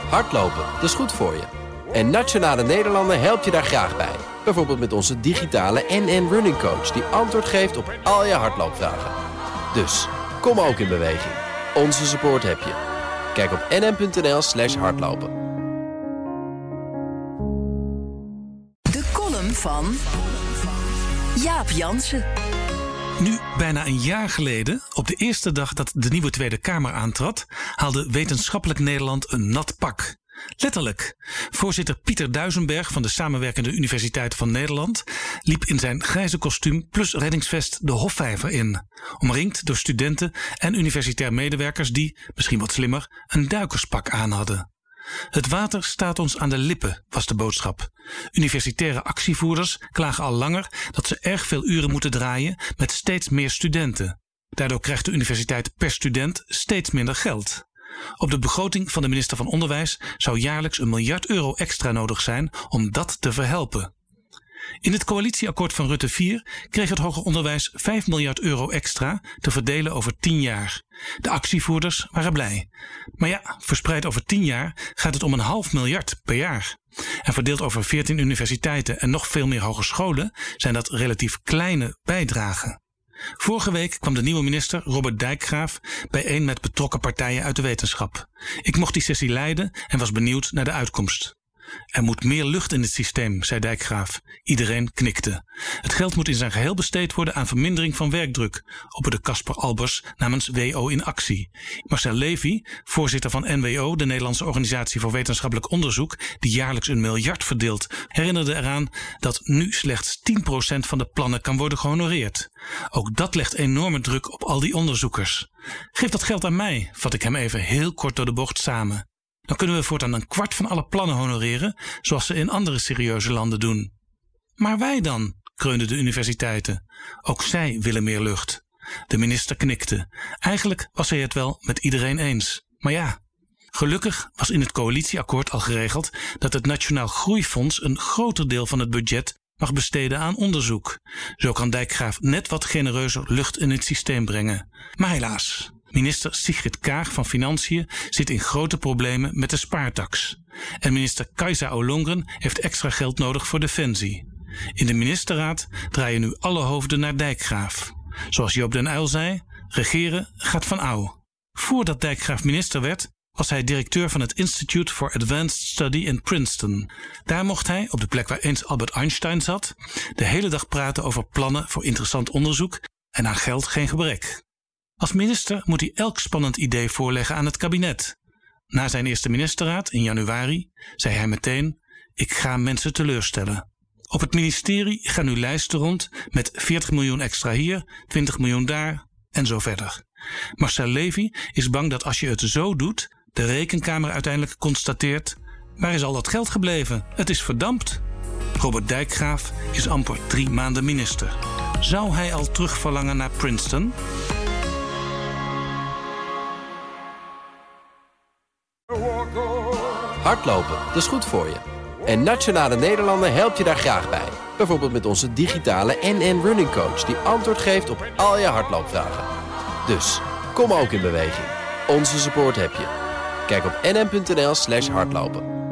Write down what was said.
Hardlopen, dat is goed voor je. En Nationale Nederlanden helpt je daar graag bij. Bijvoorbeeld met onze digitale NN Running Coach... die antwoord geeft op al je hardloopvragen. Dus, kom ook in beweging. Onze support heb je. Kijk op nn.nl/hardlopen. De column van Jaap Jansen. Nu, bijna een jaar geleden, op de eerste dag dat de nieuwe Tweede Kamer aantrad... haalde Wetenschappelijk Nederland een nat pak. Letterlijk. Voorzitter Pieter Duisenberg van de Samenwerkende Universiteit van Nederland... liep in zijn grijze kostuum plus reddingsvest de Hofvijver in. Omringd door studenten en universitair medewerkers die, misschien wat slimmer, een duikerspak aan hadden. Het water staat ons aan de lippen, was de boodschap. Universitaire actievoerders klagen al langer dat ze erg veel uren moeten draaien met steeds meer studenten. Daardoor krijgt de universiteit per student steeds minder geld. Op de begroting van de minister van Onderwijs zou jaarlijks €1 miljard extra nodig zijn om dat te verhelpen. In het coalitieakkoord van Rutte 4 kreeg het hoger onderwijs €5 miljard extra te verdelen over 10 jaar. De actievoerders waren blij. Maar ja, verspreid over 10 jaar gaat het om €0,5 miljard per jaar. En verdeeld over 14 universiteiten en nog veel meer hogescholen zijn dat relatief kleine bijdragen. Vorige week kwam de nieuwe minister Robert Dijkgraaf bijeen met betrokken partijen uit de wetenschap. Ik mocht die sessie leiden en was benieuwd naar de uitkomst. Er moet meer lucht in het systeem, zei Dijkgraaf. Iedereen knikte. Het geld moet in zijn geheel besteed worden aan vermindering van werkdruk, opperde Casper Albers namens WO in Actie. Marcel Levy, voorzitter van NWO, de Nederlandse Organisatie voor Wetenschappelijk Onderzoek, die jaarlijks €1 miljard verdeelt, herinnerde eraan dat nu slechts 10% van de plannen kan worden gehonoreerd. Ook dat legt enorme druk op al die onderzoekers. Geef dat geld aan mij, vat ik hem even heel kort door de bocht samen. Dan kunnen we voortaan 1/4 van alle plannen honoreren, zoals ze in andere serieuze landen doen. Maar wij dan, kreunden de universiteiten. Ook zij willen meer lucht. De minister knikte. Eigenlijk was hij het wel met iedereen eens. Maar ja, gelukkig was in het coalitieakkoord al geregeld dat het Nationaal Groeifonds een groter deel van het budget mag besteden aan onderzoek. Zo kan Dijkgraaf net wat genereuzer lucht in het systeem brengen. Maar helaas. Minister Sigrid Kaag van Financiën zit in grote problemen met de spaartax. En minister Kajsa Ollongren heeft extra geld nodig voor Defensie. In de ministerraad draaien nu alle hoofden naar Dijkgraaf. Zoals Joop den Uyl zei, regeren gaat van ouw. Voordat Dijkgraaf minister werd, was hij directeur van het Institute for Advanced Study in Princeton. Daar mocht hij, op de plek waar eens Albert Einstein zat, de hele dag praten over plannen voor interessant onderzoek en aan geld geen gebrek. Als minister moet hij elk spannend idee voorleggen aan het kabinet. Na zijn eerste ministerraad in januari zei hij meteen: ik ga mensen teleurstellen. Op het ministerie gaan nu lijsten rond met 40 miljoen extra hier, 20 miljoen daar en zo verder. Marcel Levy is bang dat als je het zo doet, de Rekenkamer uiteindelijk constateert: waar is al dat geld gebleven? Het is verdampt. Robert Dijkgraaf is amper 3 maanden minister. Zou hij al terugverlangen naar Princeton? Hardlopen, dat is goed voor je. En Nationale Nederlanden helpt je daar graag bij. Bijvoorbeeld met onze digitale NN Running Coach... die antwoord geeft op al je hardloopvragen. Dus, kom ook in beweging. Onze support heb je. Kijk op nn.nl/hardlopen.